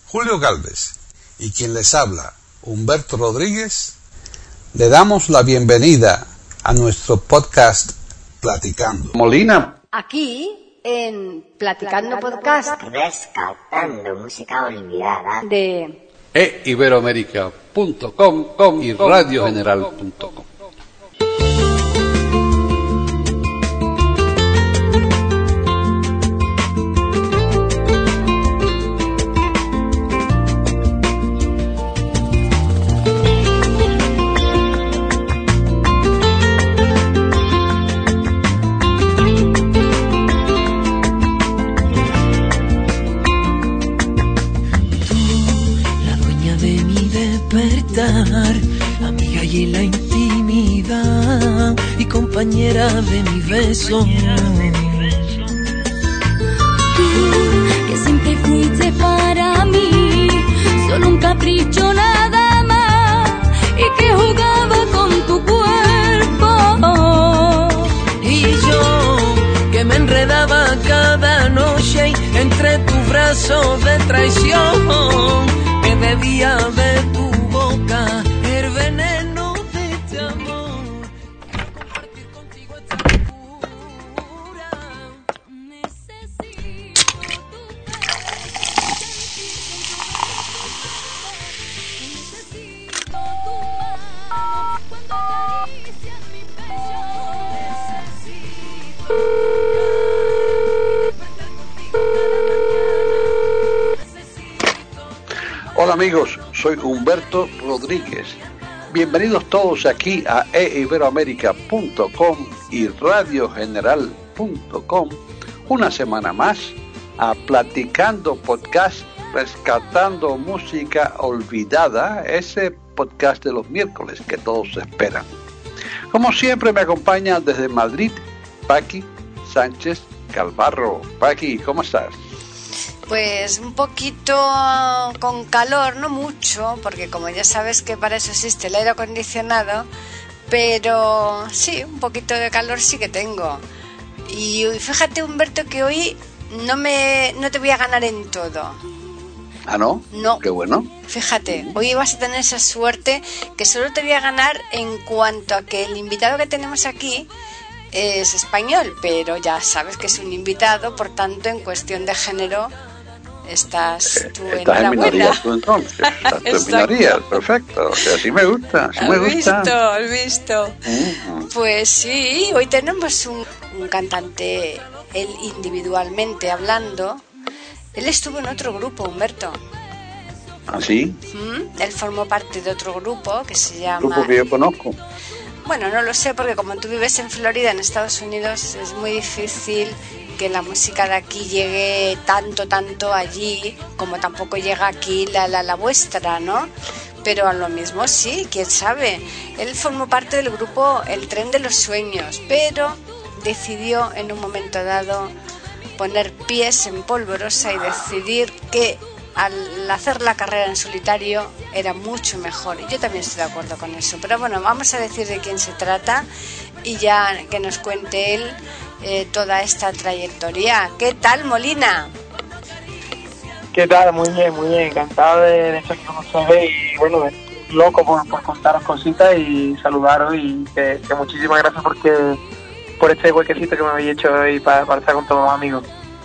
Julio Galvez y quien les habla, Humberto Rodríguez, le damos la bienvenida a nuestro podcast Platicando. Molina. Aquí en Platicando Podcast, rescatando música olvidada de iberoamerica.com y radiogeneral.com. Amiga y en la intimidad y compañera de mi beso. Tú, que siempre fuiste para mí solo un capricho nada más y que jugaba con tu cuerpo. Y yo, que me enredaba cada noche entre tus brazos de traición, que bebía de tu boca el veneno de este amor, compartir contigo esta locura. Necesito tu necesito tu mano cuando acaricias mi pecho. Necesito despertar contigo cada mañana. Hola amigos, soy Humberto Rodríguez. Bienvenidos todos aquí a iberoamerica.com y radiogeneral.com. Una semana más a Platicando Podcast, rescatando música olvidada, ese podcast de los miércoles que todos esperan. Como siempre me acompaña desde Madrid, Paqui Sánchez Calvarro. Paqui, ¿cómo estás? Pues un poquito con calor, no mucho, porque como ya sabes que para eso existe el aire acondicionado, pero sí, un poquito de calor sí que tengo. Y fíjate, Humberto, que hoy no te voy a ganar en todo. ¿Ah, no? No. Qué bueno. Fíjate, hoy vas a tener esa suerte que solo te voy a ganar en cuanto a que el invitado que tenemos aquí es español, pero ya sabes que es un invitado, por tanto, en cuestión de género estás tú estás en minoría tú entonces. Estás en minoría, perfecto. O sea, así me gusta. ¿Has visto? Pues sí, hoy tenemos un cantante, él individualmente hablando. Él estuvo en otro grupo, Humberto. ¿Ah, sí? Él formó parte de otro grupo que se llama... ¿Grupo que yo conozco? Bueno, no lo sé, porque como tú vives en Florida, en Estados Unidos, es muy difícil que la música de aquí llegue tanto allí, como tampoco llega aquí la vuestra, ¿no? Pero a lo mismo sí, quién sabe. Él formó parte del grupo El Tren de los Sueños, pero decidió en un momento dado poner pies en polvorosa y decidir que al hacer la carrera en solitario era mucho mejor, y yo también estoy de acuerdo con eso. Pero bueno, vamos a decir de quién se trata y ya que nos cuente él toda esta trayectoria. ¿Qué tal, Molina? ¿Qué tal? Muy bien, encantado de estar con ustedes y bueno, loco por contaros cositas y saludaros y que muchísimas gracias por este huequecito que me habéis hecho hoy para estar con todos los amigos.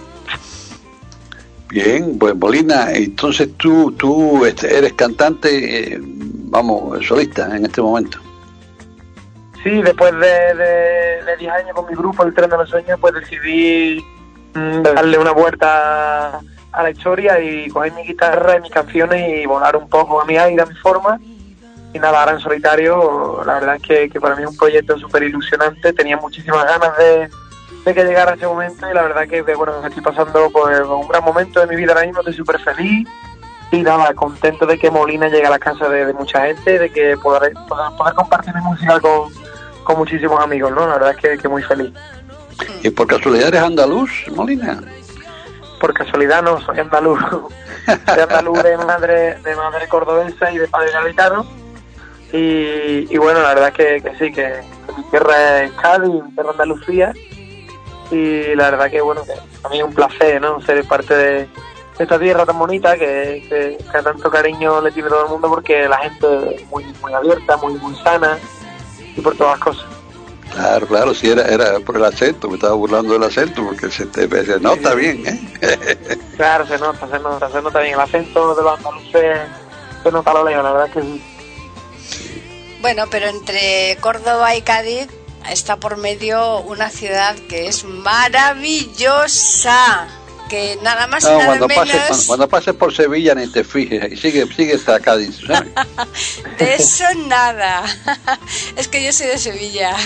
Bien, pues Molina, entonces tú eres cantante, solista en este momento. Sí, después de 10 años con mi grupo, El Tren de los Sueños, pues decidí darle una vuelta a la historia y coger mi guitarra y mis canciones y volar un poco a mi aire, a mi forma. Y nada, ahora en solitario, la verdad es que para mí es un proyecto súper ilusionante. Tenía muchísimas ganas de que llegara ese momento y la verdad que bueno, estoy pasando pues un gran momento de mi vida ahora mismo, estoy súper feliz y nada, contento de que Molina llegue a la casa de mucha gente, de que poder compartir mi música con muchísimos amigos, ¿no? La verdad es que muy feliz. ¿Y por casualidad eres andaluz, Molina? Por casualidad no, soy andaluz. Soy andaluz de madre cordobesa y de padre gaditano. Y bueno, la verdad que sí, que mi tierra es Cádiz, mi tierra es Andalucía. Y la verdad que bueno, que a mí es un placer, ¿no? Ser parte esta tierra tan bonita que tanto cariño le tiene todo el mundo, porque la gente es muy abierta, muy sana, y por todas las cosas. Claro, sí, era por el acento, me estaba burlando del acento, porque se nota bien, ¿eh? Claro, se nota bien el acento de los andaluces, se nota lo lejos, la verdad que sí. Bueno, pero entre Córdoba y Cádiz está por medio una ciudad que es maravillosa, que nada más y nada menos... Cuando pases por Sevilla ni te fijes, y sigue hasta Cádiz, ¿sabes? De eso nada. Es que yo soy de Sevilla.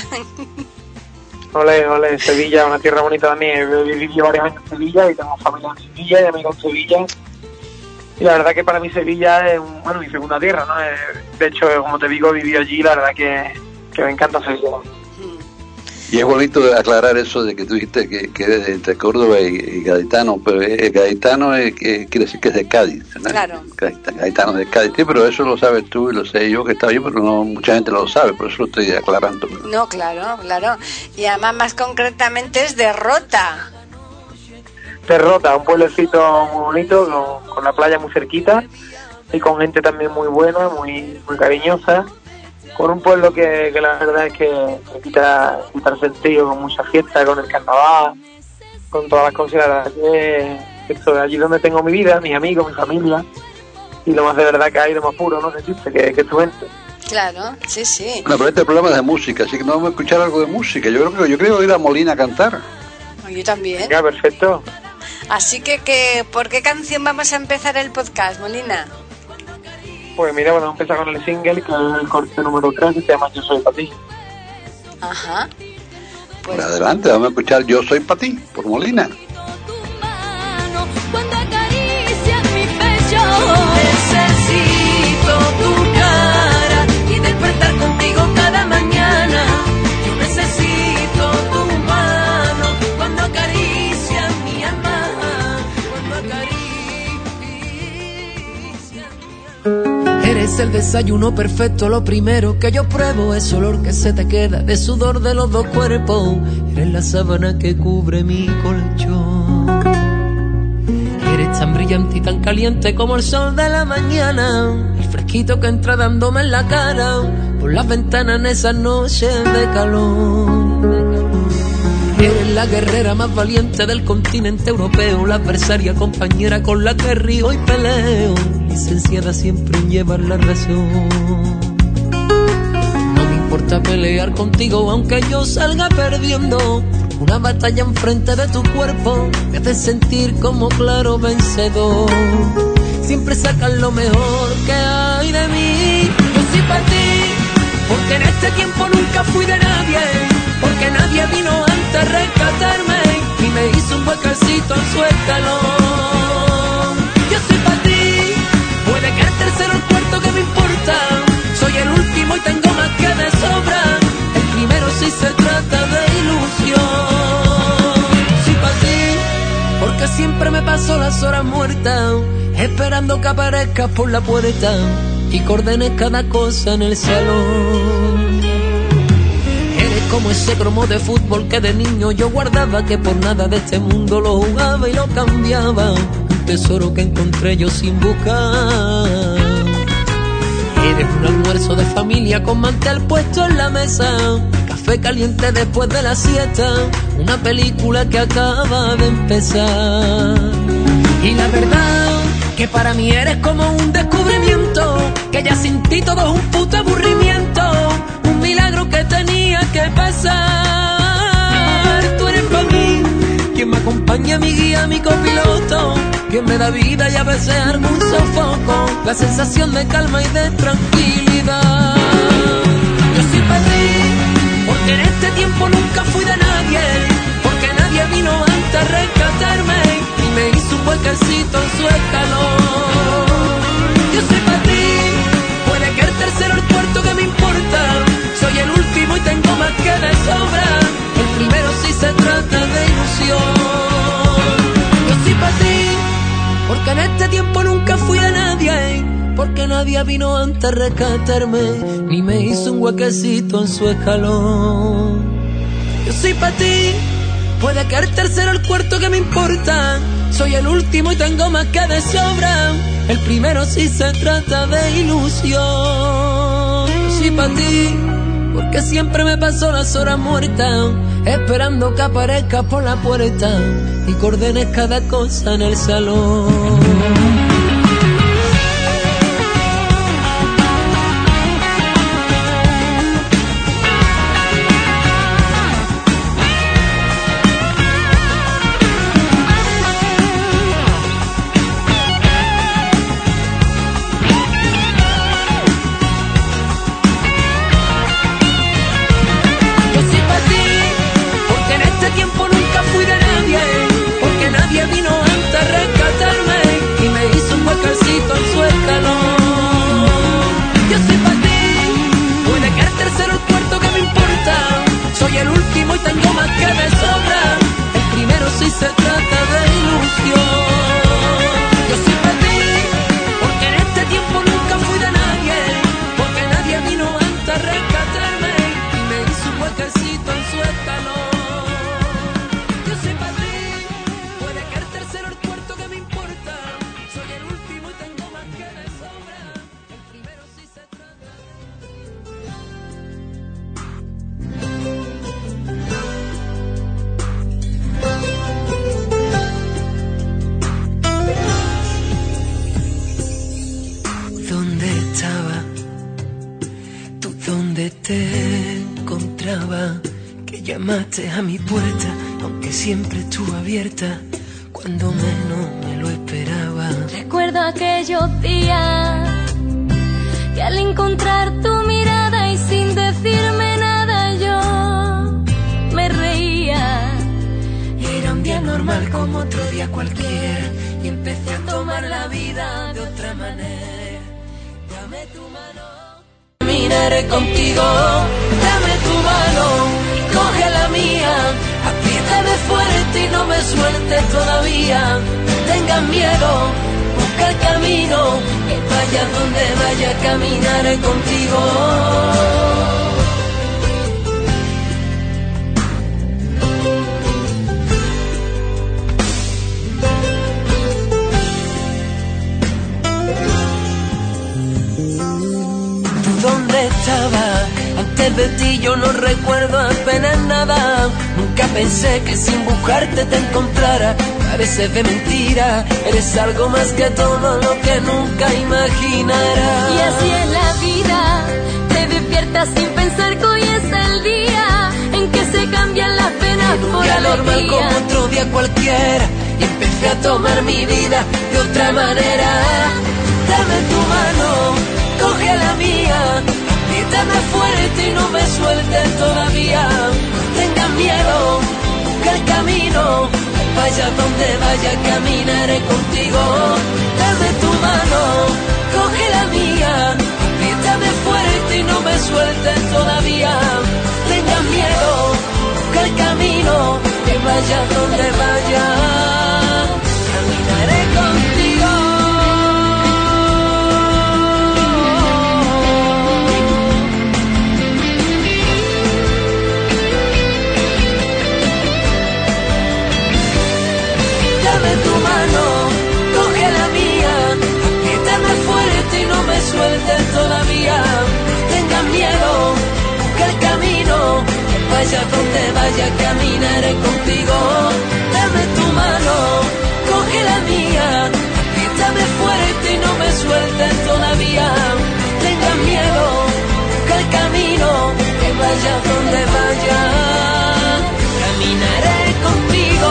Ole, Sevilla, una tierra bonita también. He vivido varios años en Sevilla y tengo familia en Sevilla y amigos en Sevilla. Y la verdad que para mí Sevilla es mi segunda tierra, ¿no? De hecho, como te digo, he vivido allí, la verdad que me encanta Sevilla. Y es bonito aclarar eso de que tú dijiste que eres entre Córdoba y gaditano, pero gaditano quiere decir que es de Cádiz, ¿no? Claro. Gaditano de Cádiz, sí, pero eso lo sabes tú y lo sé yo que estaba yo, pero no mucha gente lo sabe, por eso lo estoy aclarando. No, claro. Y además más concretamente es de Rota. Un pueblecito muy bonito, con la playa muy cerquita y con gente también muy buena, muy cariñosa. Con un pueblo que la verdad es que quita el sentido, con mucha fiesta, con el carnaval, con todas las cosas. La verdad que esto de allí donde tengo mi vida, mis amigos, mi familia, y lo más de verdad que hay, lo más puro, ¿no? Que existe, que es tu gente. Claro, sí. Bueno, pero este programa es de música, así que no vamos a escuchar algo de música. Yo creo ir a Molina a cantar. Yo también. Venga, perfecto. Así que ¿por qué canción vamos a empezar el podcast, Molina? Pues mira, vamos a empezar con el single, que es el corte número 3, que se llama Yo Soy Pa' Ti. Ajá. Pues adelante, vamos a escuchar Yo Soy Pa' Ti, por Molina. Cuando acaricias mi pecho, necesito tu cara y despertar contigo cada mañana. Yo necesito tu mano cuando acaricias mi alma, cuando acaricias mi alma. Eres el desayuno perfecto, lo primero que yo pruebo es olor que se te queda de sudor de los dos cuerpos. Eres la sábana que cubre mi colchón. Eres tan brillante y tan caliente como el sol de la mañana, el fresquito que entra dándome en la cara por las ventanas en esas noches de calor. Eres la guerrera más valiente del continente europeo, la adversaria compañera con la que río y peleo, licenciada siempre en llevar la razón. No me importa pelear contigo aunque yo salga perdiendo, una batalla enfrente de tu cuerpo me hace sentir como claro vencedor. Siempre sacas lo mejor que hay de mí. Yo soy para ti, porque en este tiempo nunca fui de nadie, porque nadie vino antes a rescatarme y me hizo un huequecito en su escalón. Yo soy para ti, puede que el tercero o el cuarto que me importa, soy el último y tengo más que de sobra, el primero si se trata de ilusión. Soy para ti, porque siempre me paso las horas muertas esperando que aparezcas por la puerta y que ordenes cada cosa en el salón. Eres como ese cromo de fútbol que de niño yo guardaba, que por nada de este mundo lo jugaba y lo cambiaba, un tesoro que encontré yo sin buscar. Eres un almuerzo de familia con mantel puesto en la mesa, café caliente después de la siesta, una película que acaba de empezar. Y la verdad que para mí eres como un descubrimiento, que ya sin ti todo es un puto aburrimiento, un milagro que tenía que pasar. Tú eres para mí quien me acompaña, mi guía, mi copiloto, quien me da vida y a veces algún sofoco, la sensación de calma y de tranquilidad. Yo soy para ti, porque en este tiempo nunca fui de nadie, porque nadie vino antes a rescatarme y me hizo un huequecito en su escalón. Yo soy para ti, puede que el tercero o el cuarto que me importa, soy el último y tengo más que de sobra, el primero si se trata de ilusión. Yo soy para ti, porque en este tiempo nunca fui de nadie, porque nadie vino antes a rescatarme ni me hizo un huequecito en su escalón. Yo soy para ti, puede que el tercero o el cuarto que me importa, Soy el último y tengo más que de sobra. El primero si se trata de ilusión. Sí, para ti, porque siempre me paso las horas muertas, esperando que aparezcas por la puerta y que ordenes cada cosa en el salón. Se trata de ilusión. Yo soy para ti, porque en este tiempo nunca fui de nadie, porque nadie vino antes a rescatarme y me hizo un huequecito en su escalón. Yo soy para ti, puede que el tercero o el cuarto que me importa, soy el último y tengo más que de sobra. El primero sí se trata. Te encontraba, que llamaste a mi puerta, aunque siempre estuvo abierta, cuando menos me lo esperaba. Recuerdo aquellos días que al encontrar tu mirada y sin decirme nada yo me reía. Era un día normal como otro día cualquiera y empecé a tomar la vida de otra manera. Dame tu mano, caminaré contigo, dame tu mano, coge la mía, apriétame fuerte y no me sueltes todavía, no tengas miedo, busca el camino, que vaya donde vaya, caminaré contigo. ¿Dónde estaba? Antes de ti yo no recuerdo apenas nada. Nunca pensé que sin buscarte te encontrara. Pareces de mentira, eres algo más que todo lo que nunca imaginara. Y así es la vida, te despiertas sin pensar que hoy es el día en que se cambian las penas por alegría. Normal como otro día cualquiera y empecé a tomar mi vida de otra manera. Dame tu mano, coge la mía, apriétame fuerte y no me sueltes todavía. No tengas miedo, busca el camino, vaya donde vaya, caminaré contigo. Dame tu mano, coge la mía, apriétame fuerte y no me sueltes todavía. No tengas miedo, busca el camino, que vaya donde vaya, caminaré contigo. Dame tu mano, coge la mía, apriétame fuerte y no me sueltes todavía. No tengas miedo, busca el camino, que vaya donde vaya, caminaré contigo. Dame tu mano, coge la mía, apriétame fuerte y no me sueltes todavía. No tengas miedo, busca el camino, que vaya donde vaya, caminaré contigo.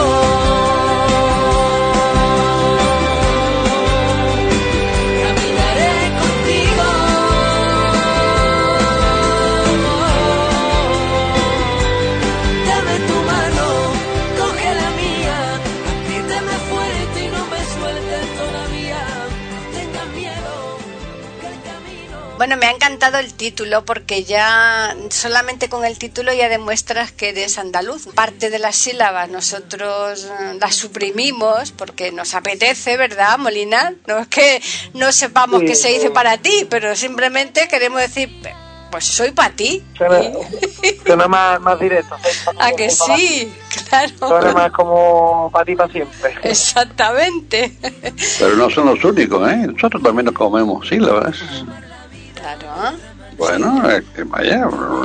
Bueno, me ha encantado el título porque ya solamente con el título ya demuestras que eres andaluz. Parte de las sílabas nosotros las suprimimos porque nos apetece, ¿verdad, Molina? No es que no sepamos qué se dice para ti, pero simplemente queremos decir, pues soy para ti. Suena más directo. ¿A que sí? Claro. Suena más como para ti, para siempre. Exactamente. Pero no son los únicos, ¿eh? Nosotros también nos comemos sílabas. Claro. Bueno, vaya.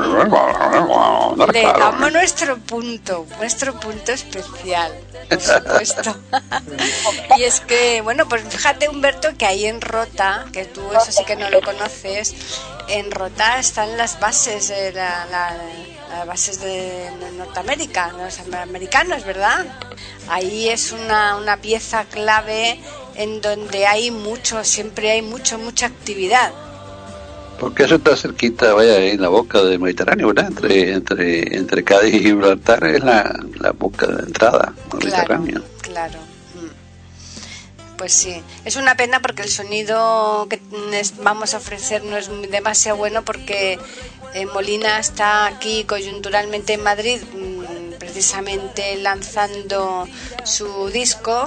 Le damos nuestro punto especial, por supuesto. Y es que, bueno, pues fíjate, Humberto, que ahí en Rota, que tú eso sí que no lo conoces, en Rota están las bases de las bases de Norteamérica, los americanos, ¿verdad? Ahí es una pieza clave en donde hay siempre hay mucha actividad. Porque eso está cerquita, vaya, en la boca del Mediterráneo, ¿verdad? Entre Cádiz y Gibraltar es la boca de entrada al Mediterráneo. Claro. Pues sí, es una pena porque el sonido que vamos a ofrecer no es demasiado bueno, porque Molina está aquí coyunturalmente en Madrid, precisamente lanzando su disco,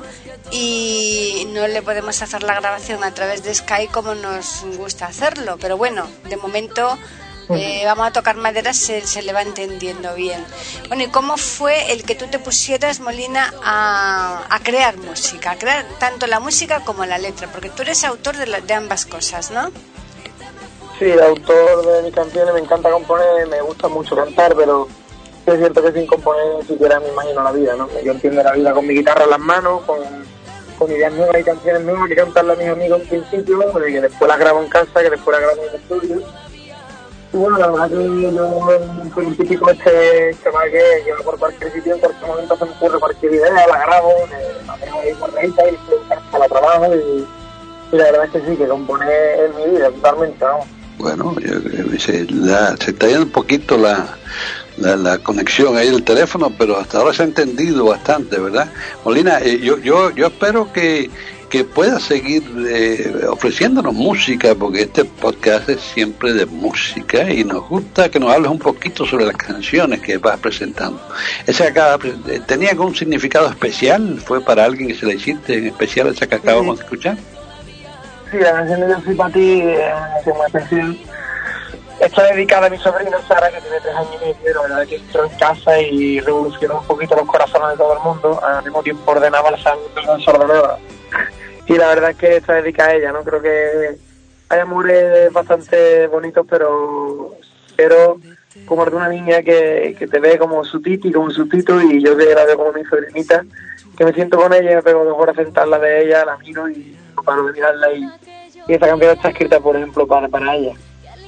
y no le podemos hacer la grabación a través de Skype como nos gusta hacerlo, pero bueno, de momento vamos a tocar madera, se le va entendiendo bien. Bueno, ¿y cómo fue el que tú te pusieras, Molina, a crear música, a crear tanto la música como la letra? Porque tú eres autor de ambas cosas, ¿no? Sí, autor de mis canciones, me encanta componer, me gusta mucho cantar, pero es cierto que sin componer ni siquiera me imagino la vida, ¿no? Yo entiendo la vida con mi guitarra en las manos, con ideas nuevas y canciones nuevas que cantarle a mis amigos en principio, y que después las grabo en casa, que después las grabo en el estudio. Y bueno, la verdad que yo soy un típico chaval que va por cualquier sitio, en cualquier momento se me ocurre cualquier idea, la grabo, la tengo ahí guardadita y la trabajo, y la verdad es que sí, que componer es mi vida totalmente, ¿no? Bueno, se está yendo un poquito la conexión ahí del teléfono, pero hasta ahora se ha entendido bastante, ¿verdad? Molina, yo espero que puedas seguir ofreciéndonos música, porque este podcast es siempre de música y nos gusta que nos hables un poquito sobre las canciones que vas presentando. ¿Tenía algún significado especial? ¿Fue para alguien que se le hiciste en especial esa que acabamos de escuchar? Sí, la canción de Yo soy para ti es una canción. Está dedicada a mi sobrino Sara, que tiene 3 años y medio. La verdad es que entró en casa y revolucionó un poquito los corazones de todo el mundo. Al mismo tiempo ordenaba la sangre desordenada. Y la verdad es que está dedicada a ella, ¿no? Creo que hay amores bastante bonitos, pero como el de una niña que te ve como su titi, como su tito, y yo que la veo como mi sobrinita, que me siento con ella, me pego mejor a sentarla de ella, la miro y no paro de mirarla, y esta canción está escrita, por ejemplo, para ella.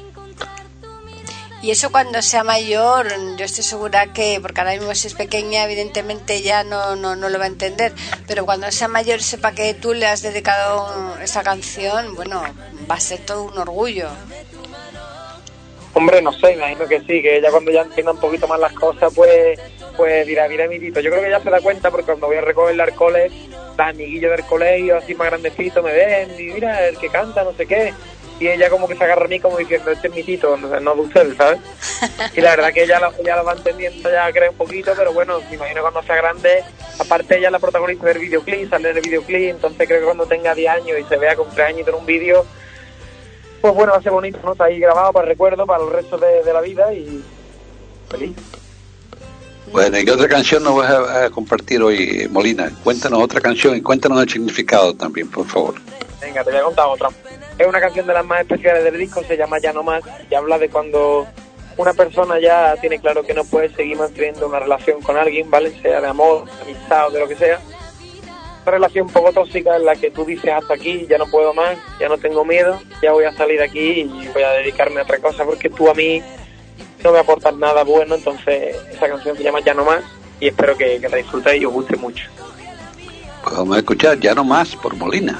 Y eso cuando sea mayor, yo estoy segura que, porque ahora mismo si es pequeña, evidentemente ya no lo va a entender, pero cuando sea mayor sepa que tú le has dedicado esa canción, bueno, va a ser todo un orgullo. Hombre, no sé, imagino que sí, que ella cuando ya entienda un poquito más las cosas, pues dirá, mira mi tito. Yo creo que ella se da cuenta, porque cuando voy a recogerla al cole, los amiguillos del colegio, así más grandecitos, me ven, y mira, el que canta, no sé qué. Y ella como que se agarra a mí como diciendo, este es mi tito, no de ustedes, ¿sabes? Y la verdad que ella lo va entendiendo, ya cree un poquito, pero bueno, me imagino cuando sea grande, aparte ella es la protagonista del videoclip, sale en el videoclip, entonces creo que cuando tenga 10 años y se vea con 3 años en un vídeo, pues bueno, va a ser bonito, ¿no? Está ahí grabado para recuerdo, para el resto de la vida, y feliz. Bueno, ¿y qué otra canción nos vas a compartir hoy, Molina? Cuéntanos otra canción y cuéntanos el significado también, por favor. Venga, te voy a contar otra. Es una canción de las más especiales del disco, se llama Ya no más, y habla de cuando una persona ya tiene claro que no puede seguir manteniendo una relación con alguien, ¿vale? Sea de amor, de amistad o de lo que sea. Una relación un poco tóxica en la que tú dices hasta aquí, ya no puedo más, ya no tengo miedo, ya voy a salir de aquí y voy a dedicarme a otra cosa, porque tú a mí no me aportas nada bueno. Entonces esa canción se llama Ya no más y espero que la disfrutéis y os guste mucho. Pues vamos a escuchar Ya no más por Molina.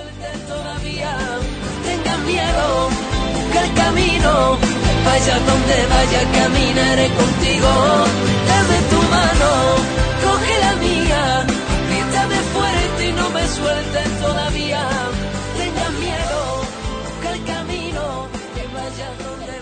Miedo, busca el camino, vaya donde vaya, caminaré contigo. Dame tu mano, coge la mía, grítame fuerte y no me sueltes todavía. Tenga miedo, busca el camino, que vaya donde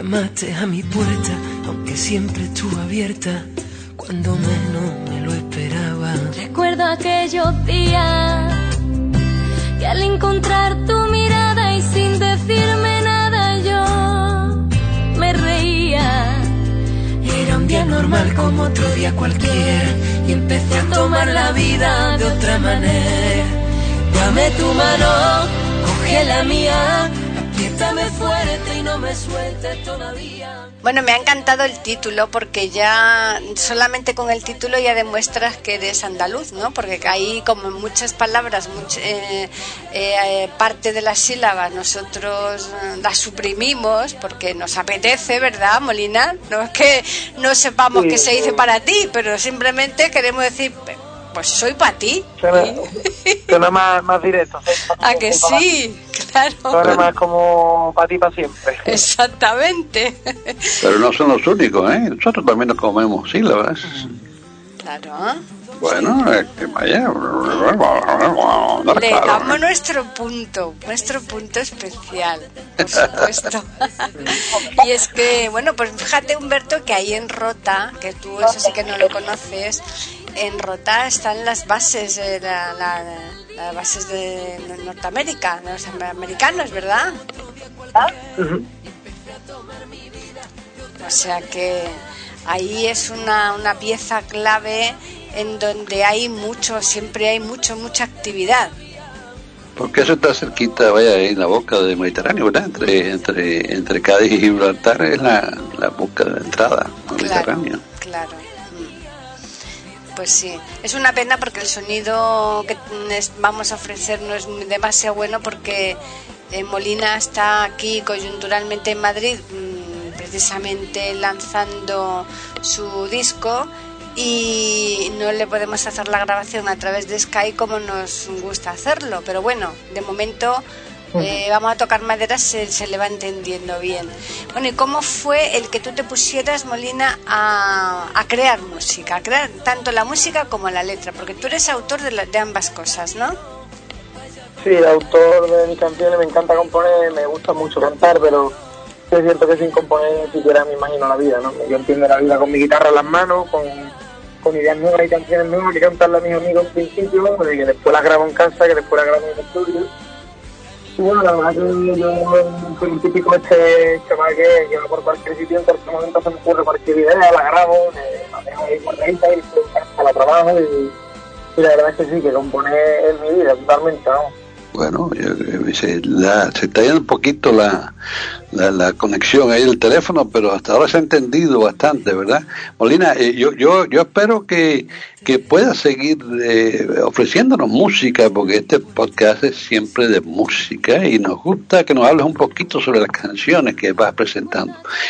llamaste a mi puerta, aunque siempre estuvo abierta, cuando menos me lo esperaba. Recuerdo aquellos días que al encontrar tu mirada y sin decirme nada yo me reía. Era un día normal como otro día cualquiera y empecé a tomar la vida de otra manera. Dame tu mano, coge la mía, apriétame fuerte y no me sueltes todavía. Bueno, me ha encantado el título porque ya solamente con el título ya demuestras que eres andaluz, ¿no? Porque ahí, como en muchas palabras, parte de las sílabas nosotros las suprimimos porque nos apetece, ¿verdad, Molina? No es que no sepamos qué se dice para ti, pero simplemente queremos decir, pues soy para ti. Suena más directo. ¿A que sí? Claro. Suena más como para ti, para siempre. Exactamente. Pero no son los únicos, ¿eh? Nosotros también nos comemos sílabas. Claro. Bueno, vaya. Le damos nuestro punto especial, por supuesto. Y es que, bueno, pues fíjate, Humberto, que ahí en Rota, que tú eso sí que no lo conoces, en Rota están las bases, las bases de Norteamérica, de los americanos, ¿verdad? O sea que ahí es una pieza clave en donde hay siempre hay mucha actividad. Porque eso está cerquita, vaya, ahí en la boca del Mediterráneo, ¿verdad? Entre Cádiz y Gibraltar es la boca de entrada al Mediterráneo. Claro. Pues sí, es una pena porque el sonido que vamos a ofrecer no es demasiado bueno porque Molina está aquí coyunturalmente en Madrid, precisamente lanzando su disco, y no le podemos hacer la grabación a través de Skype como nos gusta hacerlo, pero bueno, de momento vamos a tocar madera, se le va entendiendo bien. Bueno, ¿y cómo fue el que tú te pusieras, Molina, a crear música, a crear tanto la música como la letra? Porque tú eres autor de ambas cosas, ¿no? Sí, autor de mis canciones, me encanta componer, me gusta mucho cantar, pero es cierto que sin componer ni siquiera me imagino la vida, ¿no? Yo entiendo la vida con mi guitarra en las manos, con ideas nuevas y canciones nuevas que cantarle a mis amigos al principio, que después las grabo en casa, que después las grabo en el estudio. Y bueno, la verdad que yo soy un típico chaval que va por cualquier sitio, en cualquier momento se me ocurre cualquier idea, la grabo, la dejo ahí guardadita y la trabajo, y la verdad es que sí, que componer es mi vida totalmente, ¿no? Bueno, se está yendo un poquito la conexión ahí del teléfono, pero hasta ahora se ha entendido bastante, ¿verdad? Molina, yo espero que puedas seguir ofreciéndonos música, porque este podcast es siempre de música y nos gusta que nos hables un poquito sobre las canciones que vas presentando.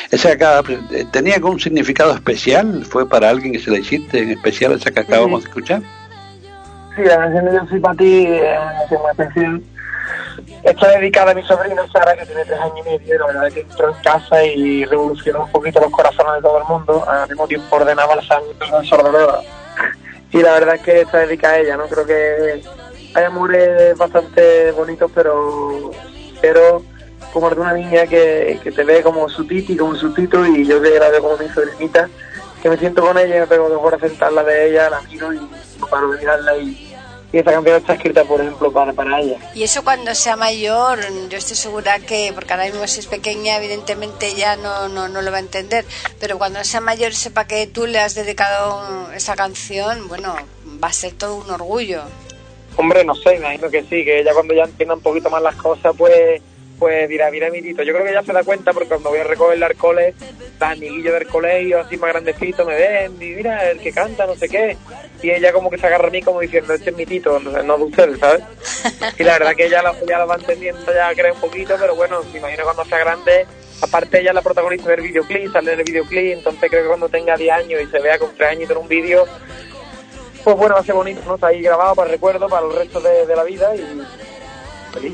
¿Tenía algún significado especial? ¿Fue para alguien que se le hiciste en especial esa que acabamos de escuchar? Sí, la canción de Yo soy para ti es una canción. Está dedicada a mi sobrina Sara, que tiene 3 años y medio. La verdad es que entró en casa y revolucionó un poquito los corazones de todo el mundo. Al mismo tiempo ordenaba la sangre desordenada. Y la verdad es que está dedicada a ella, ¿no? Creo que hay amores bastante bonitos, pero como de una niña que te ve como su titi, como su tito, y yo que la veo como mi sobrinita, que me siento con ella y me pego 2 horas sentarla de ella, la miro y no paro de mirarla, y esta canción está escrita, por ejemplo, para ella. Y eso cuando sea mayor, yo estoy segura que, porque ahora mismo si es pequeña, evidentemente ya no lo va a entender, pero cuando sea mayor sepa que tú le has dedicado esa canción, bueno, va a ser todo un orgullo. Hombre, no sé, imagino que sí, que ella cuando ya entienda un poquito más las cosas, pues dirá, mira, amiguito. Yo creo que ella se da cuenta porque cuando voy a recogerle al cole, los amiguillos del colegio, así más grandecitos, me ven, y mira, el que canta, no sé qué. Y ella como que se agarra a mí como diciendo, este es mi tito, no de ustedes, ¿sabes? Y la verdad que ella lo va entendiendo, ya cree un poquito, pero bueno, me imagino cuando sea grande, aparte ella es la protagonista del videoclip, sale del videoclip, entonces creo que cuando tenga 10 años y se vea con 3 años en un vídeo, pues bueno, va a ser bonito, ¿no? Está ahí grabado para recuerdo, para el resto de la vida, y feliz.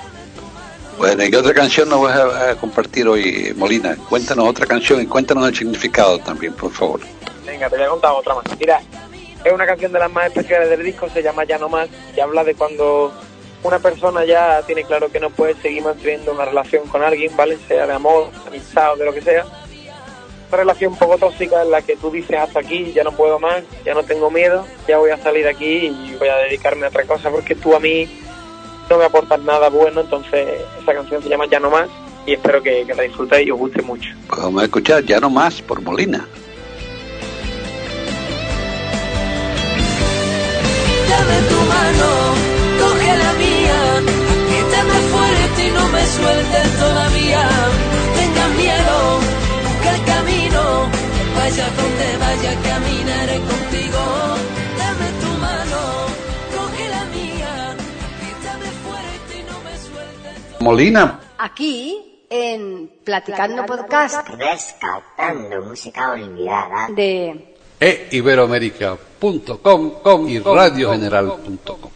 Bueno, ¿y qué otra canción nos vas a compartir hoy, Molina? Cuéntanos otra canción y cuéntanos el significado también, por favor. Venga, te voy a contar otra más. Mira, es una canción de las más especiales del disco, se llama Ya No Más, y habla de cuando una persona ya tiene claro que no puede seguir manteniendo una relación con alguien, ¿vale? Sea de amor, amistad o de lo que sea. Una relación un poco tóxica en la que tú dices hasta aquí, ya no puedo más, ya no tengo miedo, ya voy a salir de aquí y voy a dedicarme a otra cosa porque tú a mí no me aportas nada bueno. Entonces esa canción se llama Ya no más y espero que la disfrutéis y os guste mucho. Pues vamos a escuchar Ya no más por Molina. Dame tu mano, coge la mía, quítame fuerte y no me sueltes todavía. Tengas miedo, busca el camino, vaya donde vaya, caminaré contigo. Dame tu mano, coge la mía, quítame fuerte y no me sueltes todavía. Molina. Aquí, en Platicando Podcast Rescatando música olvidada de iberoamerica.com y radiogeneral.com.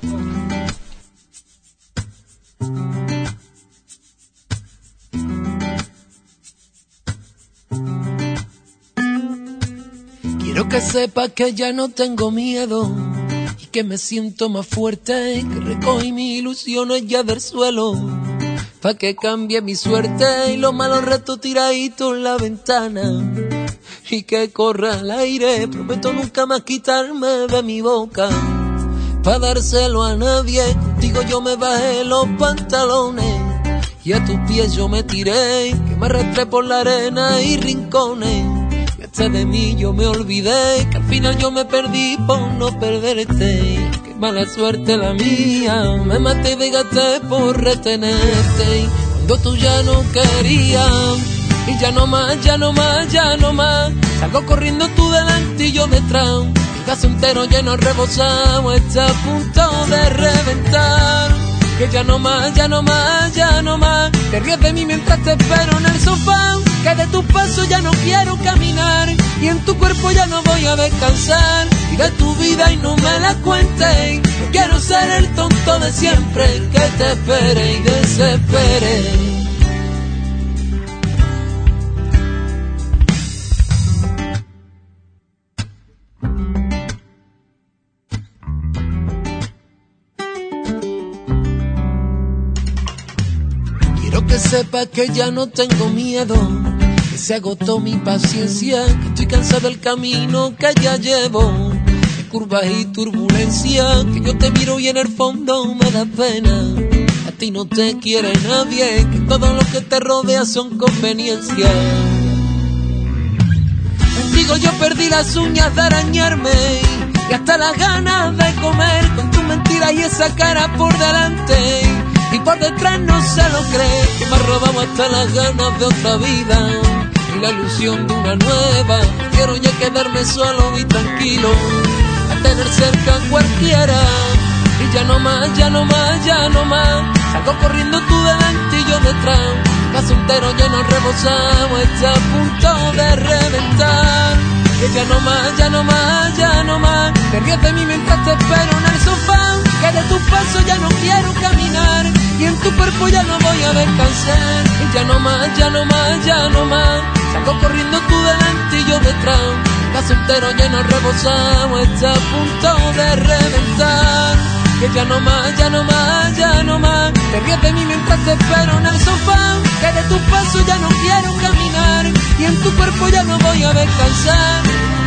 Quiero que sepas que ya no tengo miedo y que me siento más fuerte, que recogí mis ilusiones ya del suelo, pa' que cambie mi suerte y los malos retos tiraditos en la ventana y que corra el aire. Prometo nunca más quitarme de mi boca pa' dárselo a nadie. Contigo yo me bajé los pantalones y a tus pies yo me tiré, que me arrastré por la arena y rincones. Y hasta de mí yo me olvidé, que al final yo me perdí por no perderte. Qué mala suerte la mía, me maté y desgasté por retenerte. Cuando tú ya no querías, y ya no más, ya no más, ya no más. Salgo corriendo tú delante y yo detrás. El vaso entero lleno rebosado está a punto de reventar. Que ya no más, ya no más, ya no más. Te ríes de mí mientras te espero en el sofá. Que de tus pasos ya no quiero caminar y en tu cuerpo ya no voy a descansar. Y de tu vida y no me la cuentes. No quiero ser el tonto de siempre que te espere y desespere. Que sepa que ya no tengo miedo, que se agotó mi paciencia, que estoy cansado del camino que ya llevo, de curvas y turbulencia, que yo te miro y en el fondo me da pena. A ti no te quiere nadie, que todo lo que te rodea son conveniencias. Contigo yo perdí las uñas de arañarme y hasta las ganas de comer, con tu mentira y esa cara por delante. Y por detrás no se lo cree, que me ha robado hasta las ganas de otra vida y la ilusión de una nueva. Quiero ya quedarme solo y tranquilo, a tener cerca a cualquiera. Y ya no más, ya no más, ya no más. Salgo corriendo tú delante y yo detrás. Vaso entero lleno rebosado está a punto de reventar. Que ya no más, ya no más, ya no más. Te ríes de mí mientras te espero en el sofá. Que de tus pasos ya no quiero caminar y en tu cuerpo ya no voy a descansar. Y ya no más, ya no más, ya no más. Salgo corriendo tú delante y yo detrás. Vaso entero lleno rebosado está a punto de reventar. Que ya no más, ya no más, ya no más. Te ríes de mí mientras te espero en el sofá. Que de tus pasos ya no quiero caminar y en tu cuerpo ya no voy a descansar.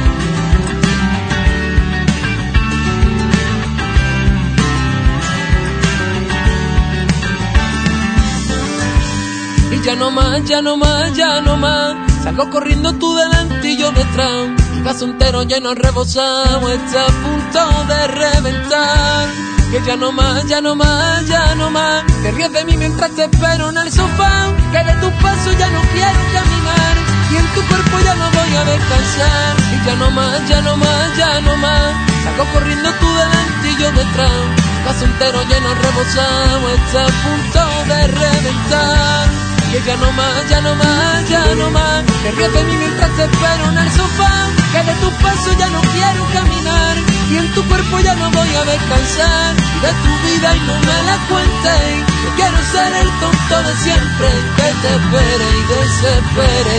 Y ya no más, ya no más, ya no más. Salgo corriendo tú delante y yo detrás. El vaso entero lleno rebosado está a punto de reventar. Que ya no más, ya no más, ya no más. Te ríes de mí mientras te espero en el sofá. Que de tus pasos ya no quiero caminar y en tu cuerpo ya no voy a descansar. Y ya no más, ya no más, ya no más. Salgo corriendo tú delante y yo detrás. El vaso entero lleno rebosado está a punto de reventar. Que ya no más, ya no más, ya no más. Te ríes de mí mientras te espero en el sofá. Que de tus pasos ya no quiero caminar y en tu cuerpo ya no voy a descansar. Y de tu vida y no me la cuentes. Yo quiero ser el tonto de siempre que te espere y desespere.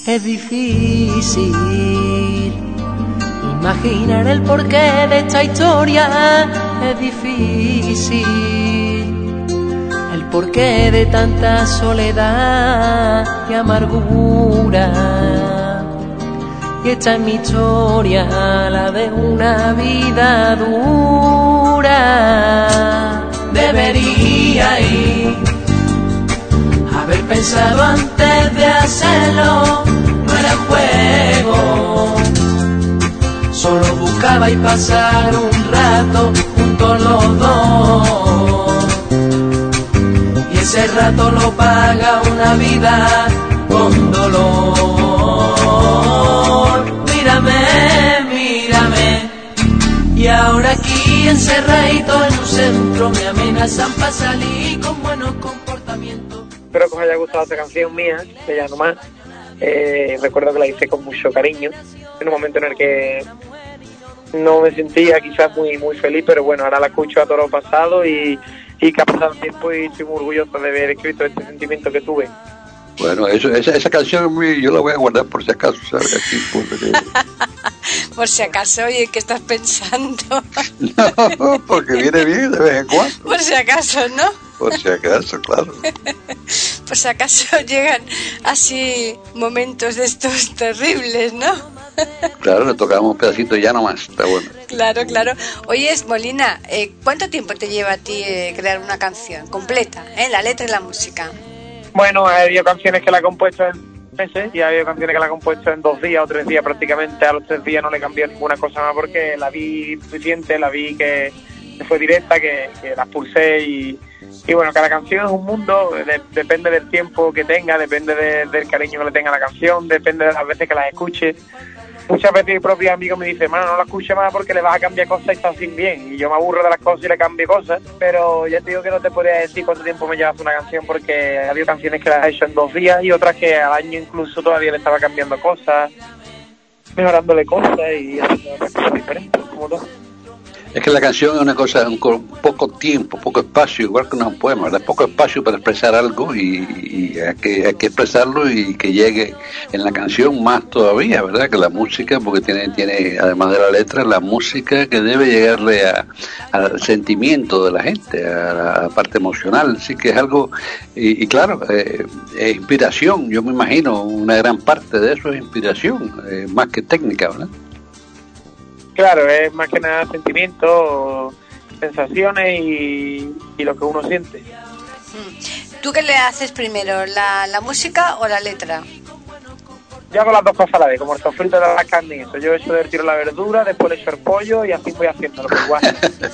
Es difícil imaginar el porqué de esta historia, es difícil el porqué de tanta soledad y amargura. Y esta es mi historia, la de una vida dura. Debería ir haber pensado antes de hacerlo, no era juego, solo buscaba y pasar un rato juntos los dos, y ese rato lo paga una vida con dolor. Mírame, mírame, y ahora aquí encerradito en un centro me amenazan para salir con buenos comportamientos. Espero que os haya gustado esta canción mía, de Ya No Más. Recuerdo que la hice con mucho cariño, en un momento en el que no me sentía quizás muy feliz, pero bueno, ahora la escucho a todo lo pasado y que ha pasado el tiempo y estoy muy orgulloso de haber escrito este sentimiento que tuve. Bueno, esa canción yo la voy a guardar por si acaso, ¿sabes? Aquí, por si acaso, oye, ¿qué estás pensando? No, porque viene bien de vez en cuando. Por si acaso, ¿no? Por si acaso, claro. Por si acaso llegan así momentos de estos terribles, ¿no? Claro, le tocamos un pedacito Ya No Más, está bueno. Claro, claro. Oye, Molina, ¿cuánto tiempo te lleva a ti crear una canción completa, la letra y la música? Bueno, ha habido canciones que la he compuesto en meses y ha habido canciones que la he compuesto en 2 días o 3 días prácticamente. A los 3 días no le cambié ninguna cosa más porque la vi suficiente, la vi que fue directa, que la pulsé y bueno, cada canción es un mundo, depende del tiempo que tenga, depende del cariño que le tenga a la canción, depende de las veces que las escuche. Muchas veces mi propio amigo me dice, mano, no la escuche más porque le vas a cambiar cosas y está sin bien. Y yo me aburro de las cosas y le cambio cosas, pero ya te digo que no te podría decir cuánto tiempo me llevas una canción porque ha habido canciones que las he hecho en 2 días y otras que al año incluso todavía le estaba cambiando cosas, mejorándole cosas y haciendo cosas diferentes, como todo. Es que la canción es una cosa, con poco tiempo, poco espacio, igual que un poema, ¿verdad? Poco espacio para expresar algo y hay que expresarlo y que llegue en la canción más todavía, ¿verdad? Que la música, porque tiene además de la letra, la música que debe llegarle al sentimiento de la gente, a la parte emocional, así que es algo, y claro, es inspiración, yo me imagino, una gran parte de eso es inspiración, más que técnica, ¿verdad? Claro, es más que nada sentimientos, sensaciones y lo que uno siente. ¿Tú qué le haces primero, la música o la letra? Yo hago las dos cosas a la vez, como el sofrito de la carne y eso. Yo echo del tiro la verdura, después le echo el pollo y así voy haciéndolo. Pues igual,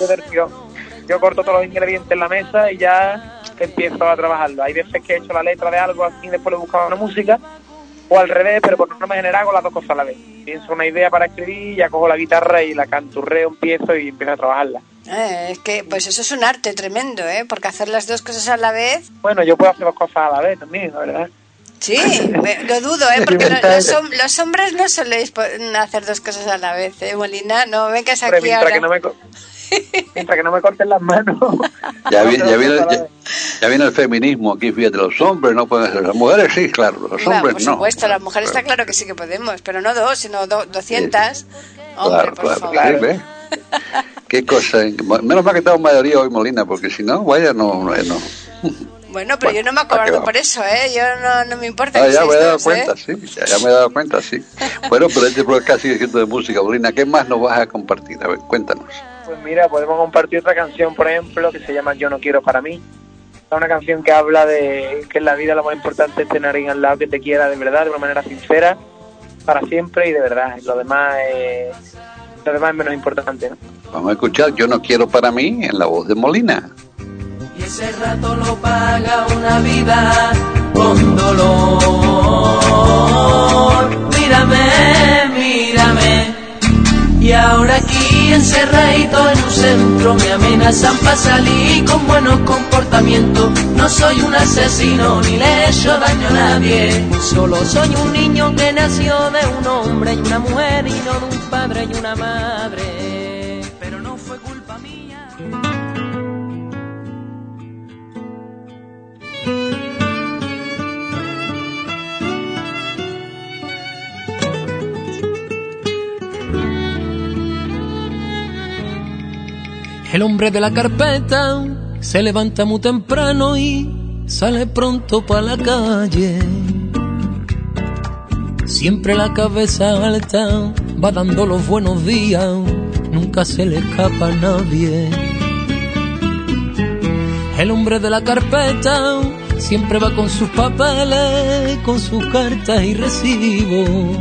yo corto todos los ingredientes en la mesa y ya empiezo a trabajarlo. Hay veces que he hecho la letra de algo así y después le buscaba una música, o al revés, pero por norma general hago las dos cosas a la vez. Pienso una idea para escribir, ya cojo la guitarra y la canturreo, empiezo y empiezo a trabajarla. Es que pues eso es un arte tremendo, porque hacer las dos cosas a la vez... Bueno, yo puedo hacer 2 cosas a la vez también, la verdad. Sí, lo dudo, porque los hombres no soléis hacer 2 cosas a la vez, Molina, no vengas aquí mientras ahora... Que mientras que no me corten las manos. Ya viene el feminismo aquí, fíjate, los hombres no pueden hacer, las mujeres sí, claro, los hombres por no. Por supuesto, las mujeres está claro que sí que podemos, pero no 2, sino 200. Sí. Hombre, claro, por favor. Claro. ¿Sí, qué cosa, menos mal que estamos mayoría hoy, Molina, porque si no, vaya, no. Bueno, pero yo no me acuerdo por eso, yo no me importa. Ya me he dado cuenta, sí, ya me he dado cuenta, sí. Bueno, pero este programa sigue siendo de música, Molina, ¿qué más nos vas a compartir? A ver, cuéntanos. Pues mira, podemos compartir otra canción, por ejemplo, que se llama Yo No Quiero Para Mí. Es una canción que habla de que en la vida lo más importante es tener a alguien al lado que te quiera de verdad, de una manera sincera, para siempre y de verdad. Lo demás es menos importante, ¿no? Vamos a escuchar Yo No Quiero Para Mí en la voz de Molina. Y ese rato lo paga una vida con dolor. Mírame, mírame. Y ahora aquí encerradito en un centro me amenazan para salir con buenos comportamientos. No soy un asesino ni le he hecho daño a nadie. Solo soy un niño que nació de un hombre y una mujer y no de un padre y una madre. Pero no fue culpa mía. El hombre de la carpeta se levanta muy temprano y sale pronto pa' la calle. Siempre la cabeza alta, va dando los buenos días, nunca se le escapa a nadie. El hombre de la carpeta siempre va con sus papeles, con sus cartas y recibos.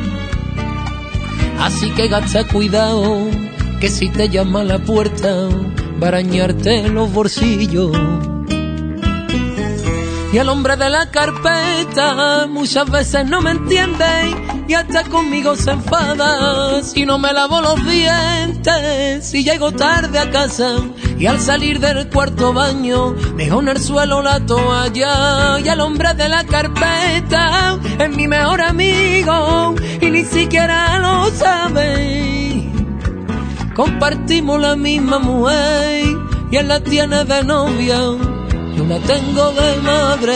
Así que gasta cuidado, que si te llama a la puerta, va a arañarte los bolsillos. Y el hombre de la carpeta muchas veces no me entiende y hasta conmigo se enfada si no me lavo los dientes, si llego tarde a casa y al salir del cuarto baño dejo en el suelo la toalla. Y el hombre de la carpeta es mi mejor amigo y ni siquiera lo sabe. Compartimos la misma mujer y él la tiene de novia, yo la tengo de madre.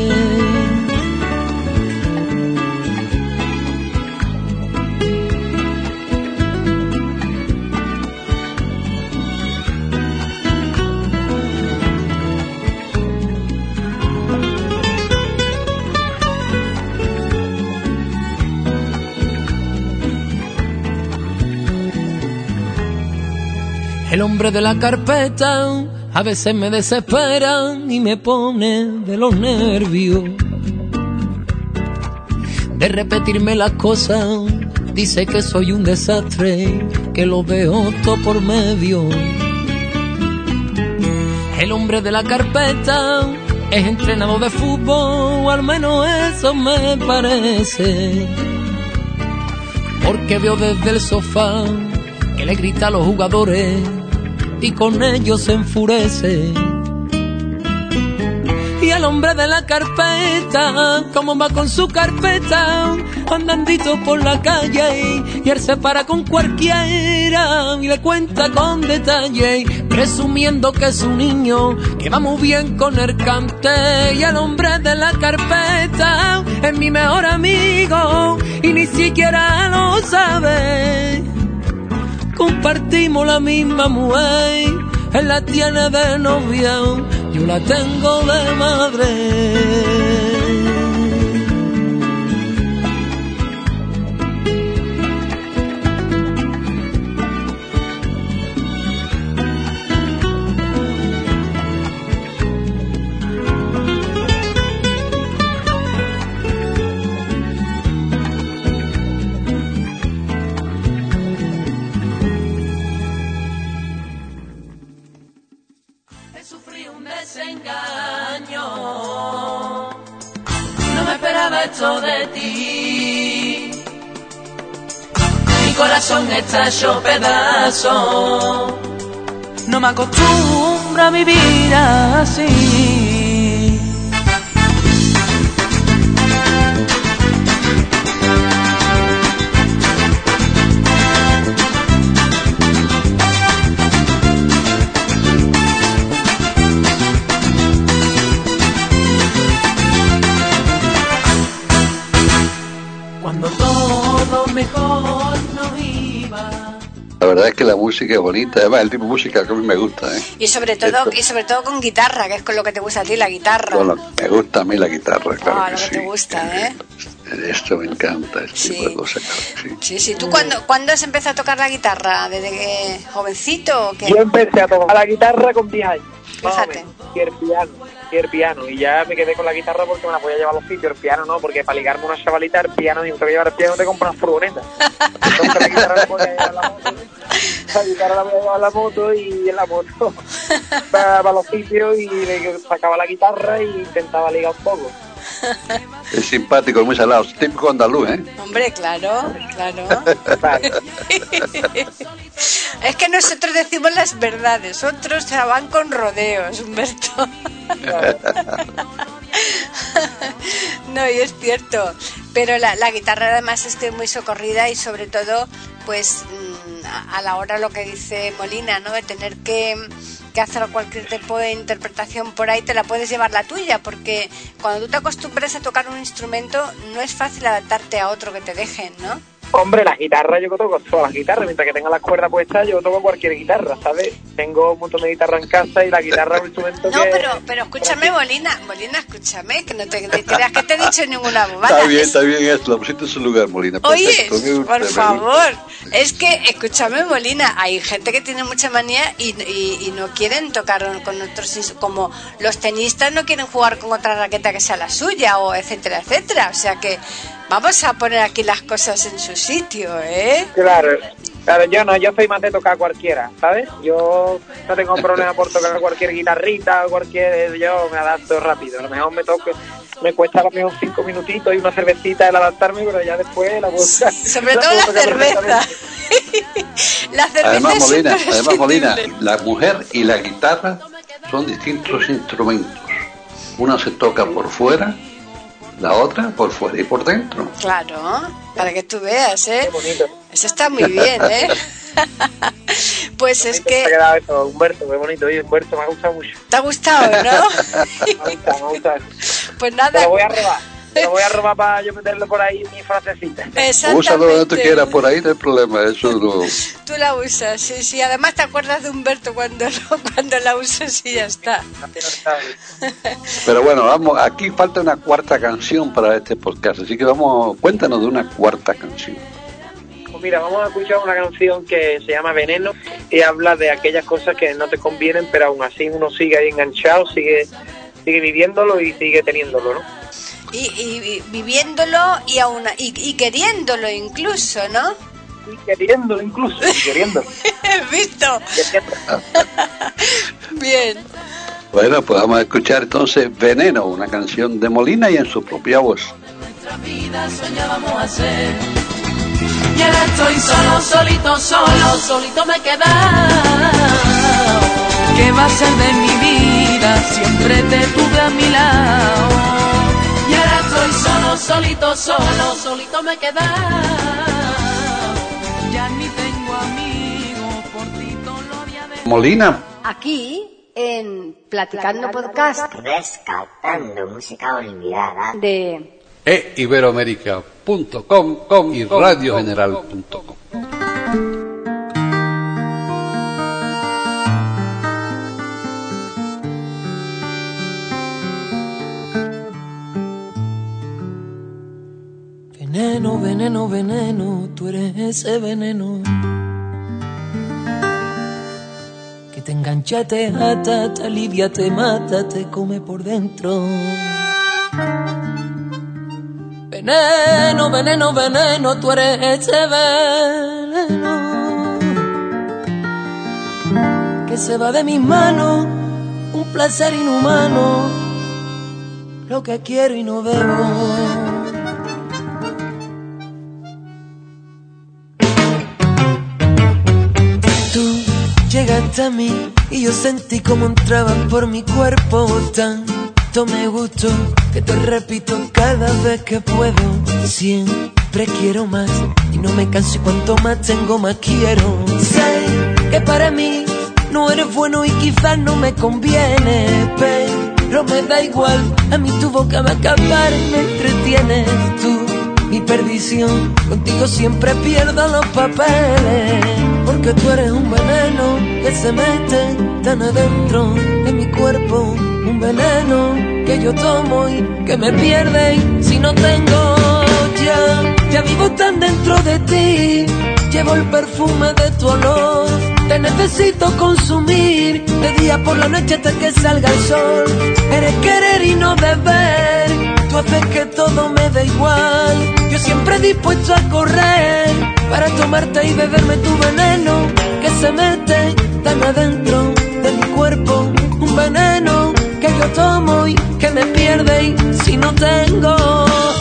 El hombre de la carpeta a veces me desespera y me pone de los nervios. De repetirme las cosas, dice que soy un desastre, que lo veo todo por medio. El hombre de la carpeta es entrenador de fútbol, o al menos eso me parece. Porque veo desde el sofá que le grita a los jugadores y con ellos se enfurece. Y el hombre de la carpeta, como va con su carpeta, andandito por la calle, y él se para con cualquiera y le cuenta con detalle, presumiendo que es un niño que va muy bien con el cante. Y el hombre de la carpeta es mi mejor amigo y ni siquiera lo sabe. Compartimos la misma mujer, él la tiene de novia, yo la tengo de madre. Esto de ti, mi corazón está hecho pedazo, no me acostumbro a vivir así. Mejor no iba. La verdad es que la música es bonita, además el tipo de música que a mí me gusta, ¿eh? Y sobre todo con guitarra, que es con lo que te gusta a ti, la guitarra. Bueno, me gusta a mí la guitarra, claro. Ah, lo que te gusta, ¿eh? Esto me encanta, este tipo de cosas, claro, sí. Sí. ¿Tú cuándo has empezado a tocar la guitarra? ¿Desde que jovencito o qué? Yo empecé a tocar la guitarra con 10 años. Fíjate. Y el piano, y ya me quedé con la guitarra porque me la podía llevar a los sitios. El piano no, porque para ligarme una chavalita, el piano, y no te voy a llevar el piano, te compras una furgoneta. Entonces la guitarra la podía llevar a la moto, la guitarra la podía llevar a la moto, y en la moto para los sitios, y le sacaba la guitarra y intentaba ligar un poco. Es simpático, muy salado, típico andaluz, ¿eh? Hombre, claro. Es que nosotros decimos las verdades, otros se van con rodeos, Humberto. No, y es cierto, pero la guitarra además es que es muy socorrida, y sobre todo pues a la hora, lo que dice Molina, ¿no?, de tener que hacer cualquier tipo de interpretación por ahí, te la puedes llevar la tuya, porque cuando tú te acostumbras a tocar un instrumento no es fácil adaptarte a otro que te dejen, ¿no? Hombre, la guitarra, yo toco todas las guitarras, mientras que tenga las cuerdas puestas, yo toco cualquier guitarra, ¿sabes? tengo un montón de guitarra en casa y la guitarra es un instrumento no, que... pero escúchame, Molina, escúchame, que no te creas que te he dicho ninguna bobada. Está bien esto, lo pusiste en su lugar, Molina. Oye, Perfecto. por favor, es que, escúchame, Molina, hay gente que tiene mucha manía y no quieren tocar con otros, como los tenistas no quieren jugar con otra raqueta que sea la suya, o etcétera, etcétera. O sea que vamos a poner aquí las cosas en su sitio, ¿eh? Claro, yo soy más de tocar cualquiera, ¿sabes? Yo no tengo problema por tocar cualquier guitarrita, yo me adapto rápido. A lo mejor me cuesta a lo mejor 5 minutitos y una cervecita el adaptarme, pero ya después la busca. Sobre todo la cerveza. La cerveza además, Molina, la mujer y la guitarra son distintos instrumentos. Una se toca por fuera, la otra por fuera y por dentro. Claro, para que tú veas, ¿eh? Qué bonito. Eso está muy bien, ¿eh? Pues es que... Me ha quedado eso, Humberto, qué bonito. Oye, Humberto, me ha gustado mucho. ¿Te ha gustado, no? Me ha gustado. Pues nada. Te lo voy a robar para yo meterlo por ahí en mi frasecita. Exactamente. Úsalo donde tú quieras, por ahí no hay problema, eso no... Tú la usas, sí. Además te acuerdas de Humberto cuando la usas y ya está. Pero bueno, vamos, aquí falta una cuarta canción para este podcast, así que cuéntanos de una cuarta canción. Pues mira, vamos a escuchar una canción que se llama Veneno y habla de aquellas cosas que no te convienen, pero aún así uno sigue ahí enganchado, sigue viviéndolo y sigue teniéndolo, ¿no? Y viviéndolo y queriéndolo incluso, ¿no? Y queriéndolo incluso, queriéndolo. ¿Visto? Bien. Bueno, pues vamos a escuchar entonces Veneno, una canción de Molina y en su propia voz. Nuestra vida soñábamos hacer. Y ahora estoy solito me he quedado. ¿Qué va a ser de mi vida? Siempre te tuve a mi lado. Y ahora estoy solito me he quedado. Ya ni tengo amigos, por ti todo lo había dejado. Molina. Aquí en Platicando Podcast Rescatando música olvidada de iberoamerica.com y radiogeneral.com. Veneno, veneno, veneno, tú eres ese veneno que te engancha, te ata, te alivia, te mata, te come por dentro. Veneno, veneno, veneno, tú eres ese veneno que se va de mis manos, un placer inhumano, lo que quiero y no debo. Llegaste a mí y yo sentí como entraban por mi cuerpo. Tanto me gustó que te repito cada vez que puedo. Siempre quiero más y no me canso, y cuanto más tengo más quiero. Sé que para mí no eres bueno y quizás no me conviene, pero me da igual, a mí tu boca va a acabar, me entretienes tú. Mi perdición, contigo siempre pierdo los papeles, porque tú eres un veneno que se mete tan adentro de mi cuerpo, un veneno que yo tomo y que me pierde si no tengo ya vivo tan dentro de ti, llevo el perfume de tu olor, te necesito consumir de día por la noche hasta que salga el sol, eres querer y no deber, tú haces que todo me dé igual, yo siempre dispuesto a correr para tomarte y beberme tu veneno que se mete tan adentro de mi cuerpo, un veneno que yo tomo y que me pierde y si no tengo.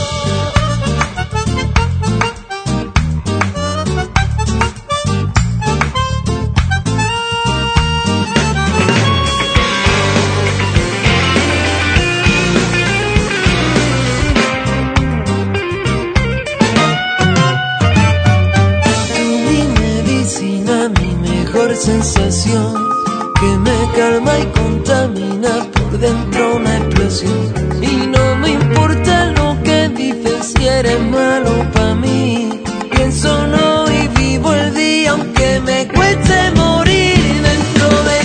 Sensación que me calma y contamina por dentro una explosión, y no me importa lo que dices si eres malo pa' mí, pienso no y vivo el día aunque me cueste morir dentro de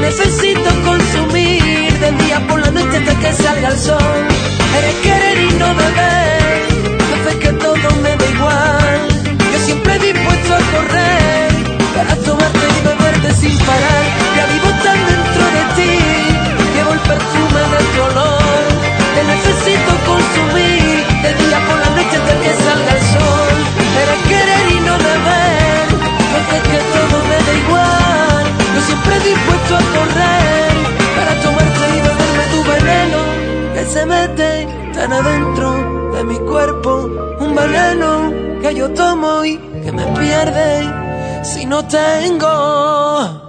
necesito consumir de día por la noche hasta que salga el sol. Eres querer y no beber, hace que todo me da igual. Yo siempre dispuesto a correr para tomarte y beberte sin parar. Ya vivo tan dentro de ti, llevo el perfume de tu olor. Te necesito consumir de día por la noche hasta que salga el sol. Eres querer y no deber, hace que todo me da igual. Yo siempre dispuesto a correr para tomarte y beberme tu veneno que se mete tan adentro de mi cuerpo. Un veneno que yo tomo y que me pierde si no tengo.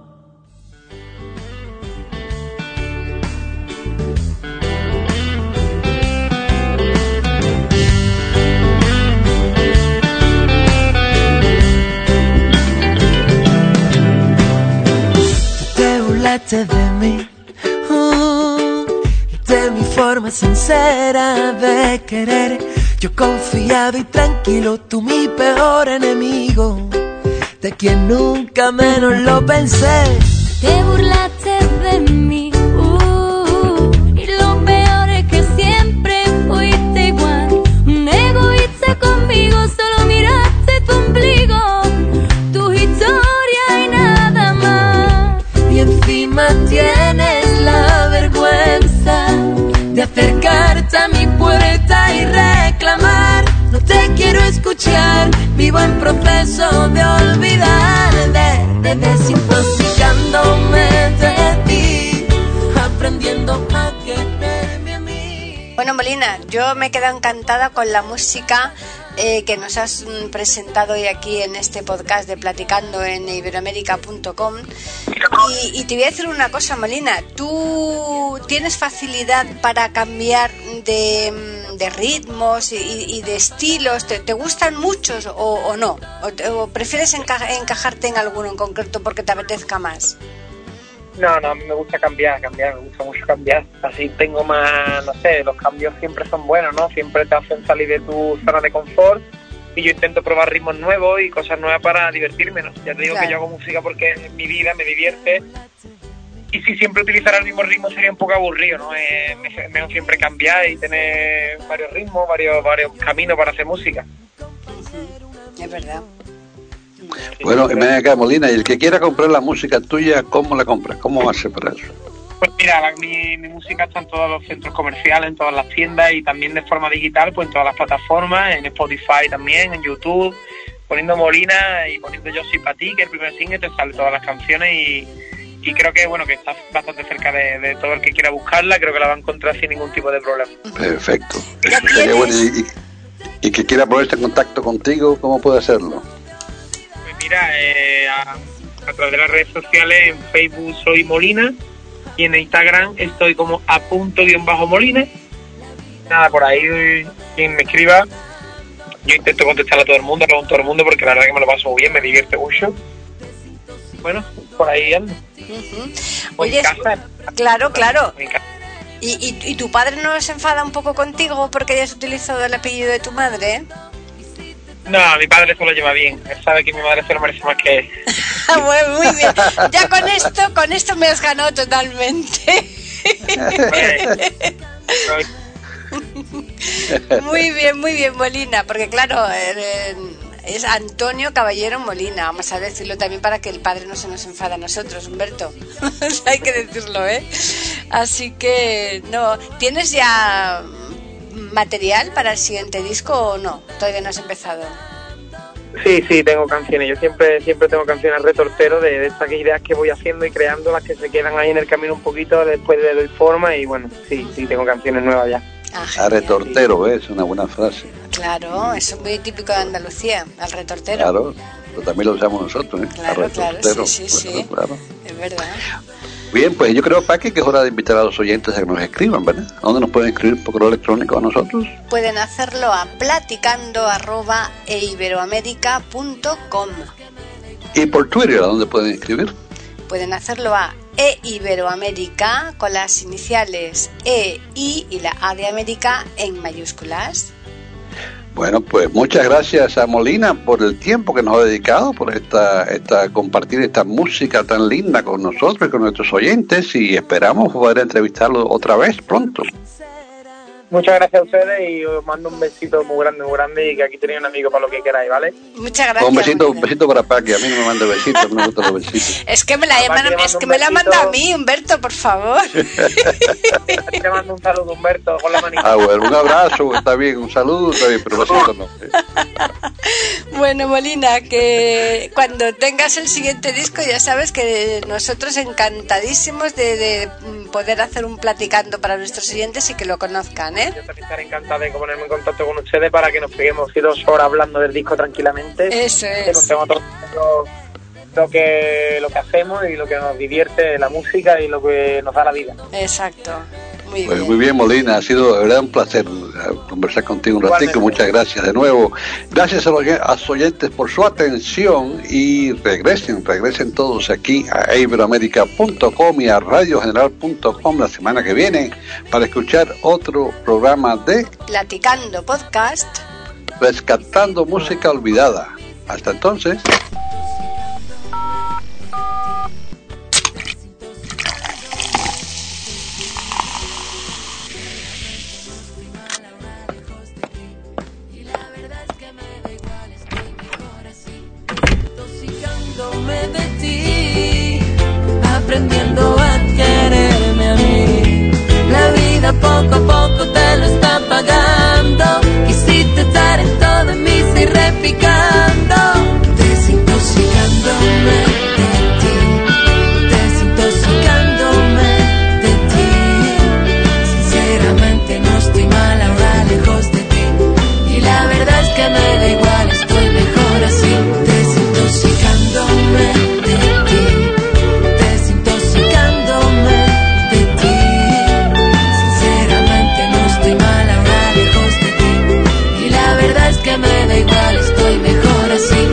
De mí, de mi forma sincera de querer. Yo confiado y tranquilo, tú mi peor enemigo, de quien nunca menos lo pensé. Te burlaste de mí, y lo peor es que siempre fuiste igual. Un egoísta conmigo, solo miraste tu ombligo, tu historia y nada más. Y encima tienes la vergüenza de acercarte a mi puerta y reclamar. No te quiero escuchar, vivo en proceso de olvidar, de desintoxicándome de ti, aprendiendo a quererme a mí. Bueno, Molina, yo me he quedado encantada con la música que nos has presentado hoy aquí en este podcast de Platicando en iberoamerica.com. Y te voy a decir una cosa, Molina, ¿tú tienes facilidad para cambiar de ritmos y de estilos? ¿Te gustan muchos o no? ¿O prefieres encajarte en alguno en concreto porque te apetezca más? No, a mí me gusta cambiar, me gusta mucho cambiar. Así tengo más, no sé, los cambios siempre son buenos, ¿no? Siempre te hacen salir de tu zona de confort y yo intento probar ritmos nuevos y cosas nuevas para divertirme, ¿no? Ya te digo que yo hago música porque es mi vida, me divierte. Y si siempre utilizara el mismo ritmo sería un poco aburrido, ¿no? Mejor siempre cambiar y tener varios ritmos, varios caminos para hacer música. Es verdad. Bueno, y ven acá, Molina, y el que quiera comprar la música tuya, ¿cómo la compras? ¿Cómo va a ser para eso? Pues mira, mi música está en todos los centros comerciales, en todas las tiendas y también de forma digital, pues en todas las plataformas, en Spotify también, en YouTube, poniendo Molina y poniendo Yo Soy Pa' Ti, que es el primer single, te salen todas las canciones y creo que bueno que está bastante cerca de todo el que quiera buscarla, creo que la va a encontrar sin ningún tipo de problema. Perfecto. Sería bueno. Y que quiera ponerse en contacto contigo, ¿cómo puede hacerlo? Mira, a través de las redes sociales, en Facebook soy Molina y en Instagram estoy como @_Molina. Nada, por ahí quien me escriba, yo intento contestar a todo el mundo, a todo el mundo porque la verdad que me lo paso muy bien, me divierte mucho. Bueno, por ahí ando. Oye, claro. ¿Y tu padre no se enfada un poco contigo porque hayas utilizado el apellido de tu madre? No, mi padre se lo lleva bien. Él sabe que mi madre se lo merece más que él. Bueno, muy bien. Ya con esto me has ganado totalmente. Muy bien, Molina. Porque claro, es Antonio Caballero Molina. Vamos a decirlo también para que el padre no se nos enfade a nosotros, Humberto. Hay que decirlo, ¿eh? Así que, no. ¿Tienes ya material para el siguiente disco o no? Todavía no has empezado. Sí, tengo canciones. Yo siempre tengo canciones retortero de estas ideas que voy haciendo y creando, las que se quedan ahí en el camino un poquito, después le doy forma y bueno, sí, tengo canciones nuevas ya. A retortero, ¿ves? Una buena frase. Claro, eso es muy típico de Andalucía, al retortero. Claro, pero también lo usamos nosotros, ¿eh? Claro, sí. Claro. Es verdad. Bien, pues yo creo, Paqui, que es hora de invitar a los oyentes a que nos escriban, ¿verdad? ¿A dónde nos pueden escribir por correo electrónico a nosotros? Pueden hacerlo a platicando@iberoamerica.com. ¿Y por Twitter a dónde pueden escribir? Pueden hacerlo a iberoamerica con las iniciales E, I y la A de América en mayúsculas. Bueno, pues muchas gracias a Molina por el tiempo que nos ha dedicado, por compartir esta música tan linda con nosotros y con nuestros oyentes, y esperamos poder entrevistarlo otra vez pronto. Muchas gracias a ustedes y os mando un besito muy grande y que aquí tenéis un amigo para lo que queráis, ¿vale? Muchas gracias. Un besito para Paqui, a mí no me manda besitos, me gustan los besitos. Es que me la manda a mí, Humberto, por favor. Te mando un saludo, Humberto, con la manita. Bueno, un abrazo, está bien, un saludo, está bien, pero besitos no. Bueno, Molina, que cuando tengas el siguiente disco ya sabes que nosotros encantadísimos de poder hacer un platicando para nuestros oyentes y que lo conozcan, ¿eh? Yo también estaré encantada de ponerme en contacto con ustedes para que nos peguemos 2 horas hablando del disco tranquilamente. Eso es. Conocemos todo lo que hacemos y lo que nos divierte, la música y lo que nos da la vida. Exacto. Muy bien, Molina, ha sido de verdad un placer conversar contigo un ratito. Muchas gracias de nuevo. Gracias a los oyentes por su atención y regresen todos aquí a iberoamerica.com y a radiogeneral.com la semana que viene para escuchar otro programa de Platicando Podcast, Rescatando Música Olvidada. Hasta entonces. Aprendiendo a quererme a mí, la vida poco a poco te lo está pagando. Quisiste estar en todo en mí, y repicando, desintoxicándome de ti, desintoxicándome de ti. Sinceramente no estoy mal ahora lejos de ti, y la verdad es que me da igual, estoy mejor así, desintoxicándome de ti. Me da igual, estoy mejor así.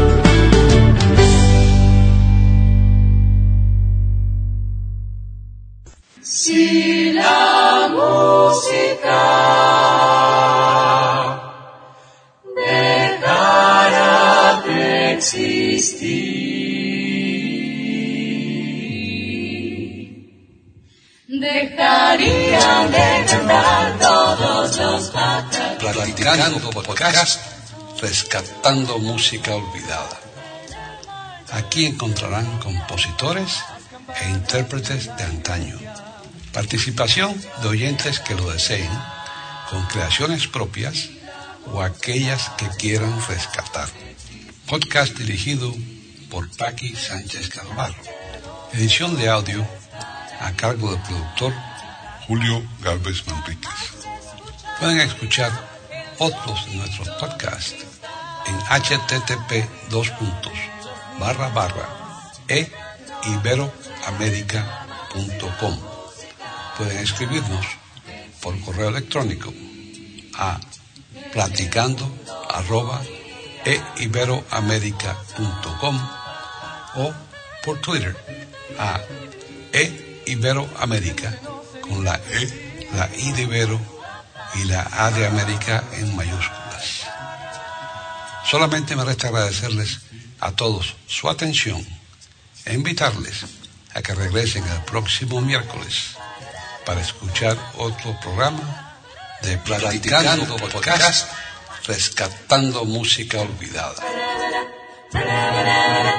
Si la música dejara de existir, dejaría de cantar todos los patas. Platicando Podcast, Rescatando Música Olvidada. Aquí encontrarán compositores e intérpretes de antaño. Participación de oyentes que lo deseen, con creaciones propias o aquellas que quieran rescatar. Podcast dirigido por Paqui Sánchez Carvalho. Edición de audio a cargo del productor Julio Gálvez Manríquez. Pueden escuchar otros de nuestros podcasts en http://eiberoamerica.com. Pueden escribirnos por correo electrónico a platicando@eiberoamerica.com o por Twitter a eiberoamerica con la E, la I de Ibero y la A de América en mayúsculas. Solamente me resta agradecerles a todos su atención e invitarles a que regresen el próximo miércoles para escuchar otro programa de Platicando Podcast, Rescatando Música Olvidada.